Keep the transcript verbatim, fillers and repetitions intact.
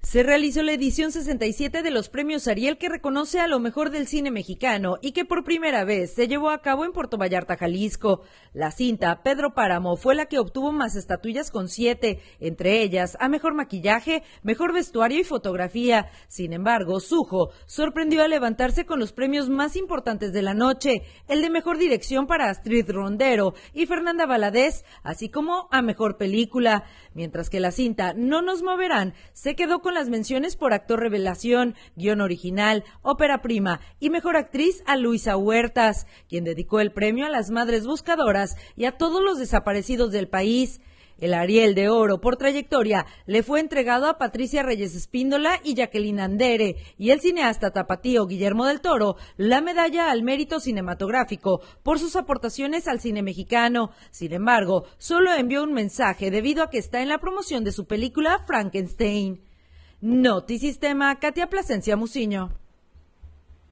Se realizó la edición sesenta y siete de los premios Ariel, que reconoce a lo mejor del cine mexicano y que por primera vez se llevó a cabo en Puerto Vallarta, Jalisco. La cinta Pedro Páramo fue la que obtuvo más estatuillas con siete, entre ellas a mejor maquillaje, mejor vestuario y fotografía. Sin embargo, Sujo sorprendió al levantarse con los premios más importantes de la noche, el de mejor dirección para Astrid Rondero y Fernanda Valadez, así como a mejor película, mientras que la cinta No nos moverán se quedó con las menciones por actor revelación, guión original, ópera prima y mejor actriz a Luisa Huertas, quien dedicó el premio a las madres buscadoras y a todos los desaparecidos del país. El Ariel de Oro por trayectoria le fue entregado a Patricia Reyes Espíndola y Jacqueline Andere, y el cineasta tapatío Guillermo del Toro la medalla al mérito cinematográfico por sus aportaciones al cine mexicano. Sin embargo, solo envió un mensaje debido a que está en la promoción de su película Frankenstein. Notisistema, Katia Plasencia Muciño.